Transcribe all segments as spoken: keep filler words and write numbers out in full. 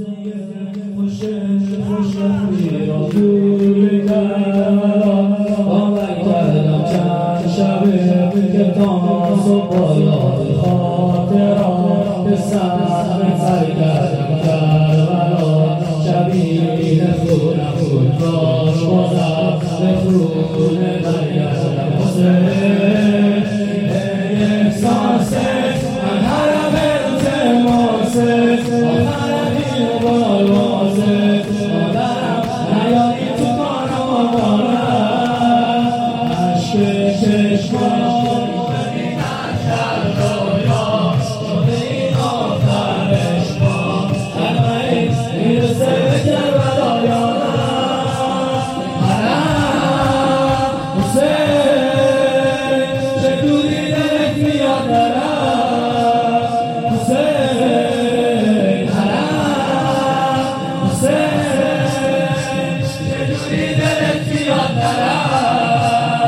خوش خوش رفتی را دور کردم آمد کردم چند شبه که تا صبح یاد خاطرات به سر سر کردم کربلا شبیه خونم خون باش بازم به خونه برگردم حسین احساسه من حرم التماسه آخرم این بالوازه مادرم نیایی تو کارم آمانم عشق چشمان ببینن کربایا شده این آخرش با همه میرسه به کربلا یادم حرم حسین چه دوری دلت میاد برم حسین حرم حسین چه دوری دلت میاد برم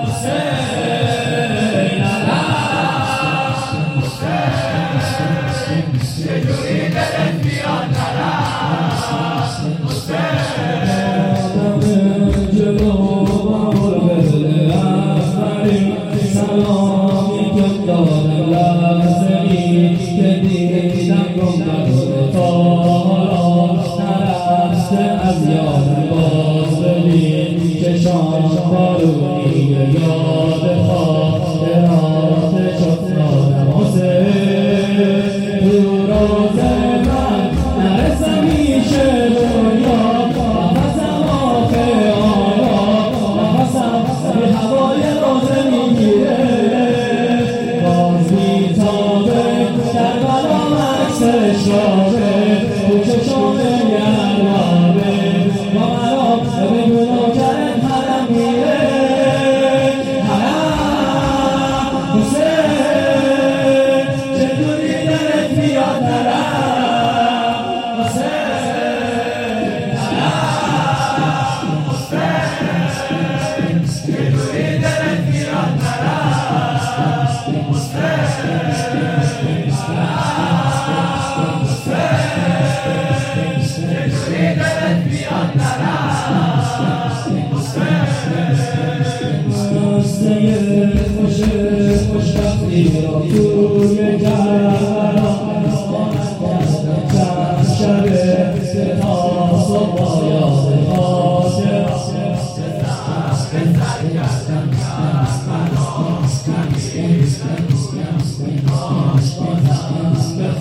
حسین حرم حسین چه دوری دلت میاد برم حسین جلو بابر بده افرین سلامی که دادم لحظه ای که دیدم گم نکنه تا حالا نرفته از یادم باز ببین چشام بارونی یاد خاطرات شفتادم حسین تو روز من نرسم میشه دنیا نفسم آخه آقا نفسم به هوای روزه میگیره باز میتابه کربلام عکسش رابه تو چشم یلوابه با مرا به گناهکرد حرم میره حرم حسین چطوری دلت میاد نرم حسین حرم حسین چطوری دلت میاد نرم حسین حرم حسین چطوری دلت میاد نرم حسین خوش خوش رفتی را توی کربلا چند شبه که تا صبح یاد خاطرات به سر کردم کربلا شبیه خونم خون باش بازم به